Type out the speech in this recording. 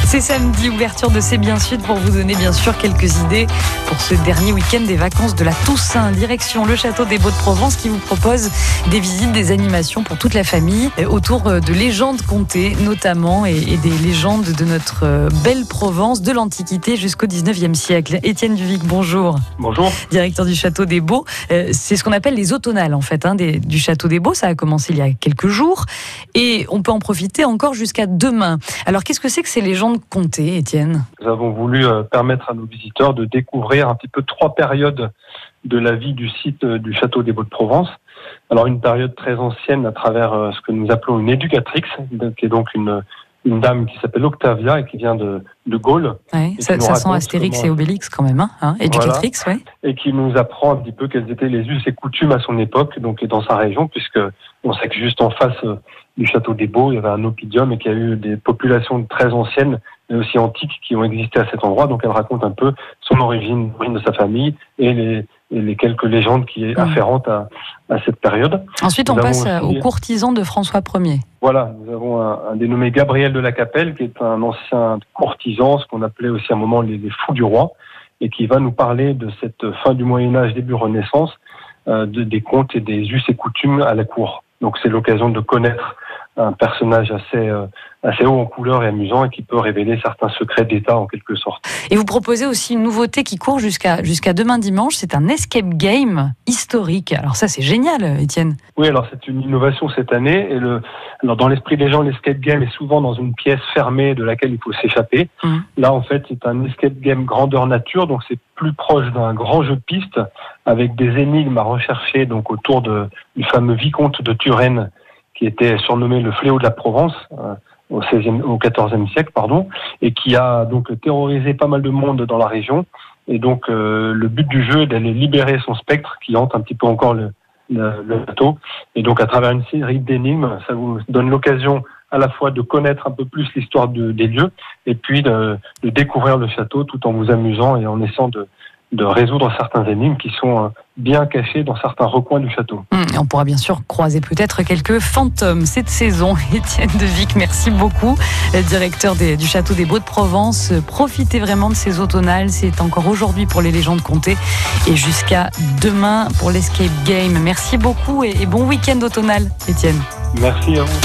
C'est samedi, ouverture de C'est bien Sud pour vous donner bien sûr quelques idées pour ce dernier week-end des vacances de la Toussaint. Direction le château des Baux de Provence qui vous propose des visites, des animations pour toute la famille autour de légendes contées notamment et des légendes de notre belle Provence de l'Antiquité jusqu'au 19e siècle. Étienne Duvic, bonjour. Bonjour. Directeur du château des Baux. C'est ce qu'on appelle les automnales en fait du château des Baux. Ça a commencé il y a quelques jours et on peut en profiter encore jusqu'à demain. Alors qu'est-ce que c'est que ces légendes contées, Étienne ? Nous avons voulu permettre à nos visiteurs de découvrir un petit peu 3 périodes de la vie du site du château des Baux de Provence. Alors une période très ancienne à travers ce que nous appelons une éducatrix, qui est donc une dame qui s'appelle Octavia et qui vient de Gaulle. Ouais, ça sent Astérix et Obélix quand même, hein, éducatrix, voilà. ouais. Et qui nous apprend un petit peu quels étaient les us et coutumes à son époque, donc et dans sa région, puisque on sait que juste en face du château des Baux, il y avait un oppidum et qu'il y a eu des populations très anciennes, mais aussi antiques, qui ont existé à cet endroit. Donc elle raconte un peu son origine, l'origine de sa famille et les quelques légendes qui sont afférentes à cette période. Ensuite, on passe aux courtisans de François Ier. Voilà, nous avons un dénommé Gabriel de la Capelle, qui est un ancien courtisan, ce qu'on appelait aussi à un moment les fous du roi, et qui va nous parler de cette fin du Moyen-Âge, début Renaissance, des contes et des us et coutumes à la cour. Donc c'est l'occasion de connaître un personnage assez haut en couleur et amusant et qui peut révéler certains secrets d'État en quelque sorte. Et vous proposez aussi une nouveauté qui court jusqu'à demain dimanche, c'est un escape game historique. Alors ça c'est génial, Étienne. Oui, alors c'est une innovation cette année. Alors dans l'esprit des gens, l'escape game est souvent dans une pièce fermée de laquelle il faut s'échapper. Là en fait c'est un escape game grandeur nature, donc c'est plus proche d'un grand jeu de piste avec des énigmes à rechercher donc autour du fameux vicomte de Turenne qui était surnommé le fléau de la Provence au XIVe siècle, et qui a donc terrorisé pas mal de monde dans la région. Et donc le but du jeu est d'aller libérer son spectre qui hante un petit peu encore le château. Et donc à travers une série d'énigmes, ça vous donne l'occasion à la fois de connaître un peu plus l'histoire des lieux et puis de découvrir le château tout en vous amusant et en essayant de résoudre certains énigmes qui sont bien cachés dans certains recoins du château. Et on pourra bien sûr croiser peut-être quelques fantômes cette saison. Étienne Devic, merci beaucoup, directeur du château des Baux de Provence. Profitez vraiment de ces automnales, c'est encore aujourd'hui pour les légendes contées et jusqu'à demain pour l'escape game. Merci beaucoup et bon week-end automnal, Étienne. Merci à vous.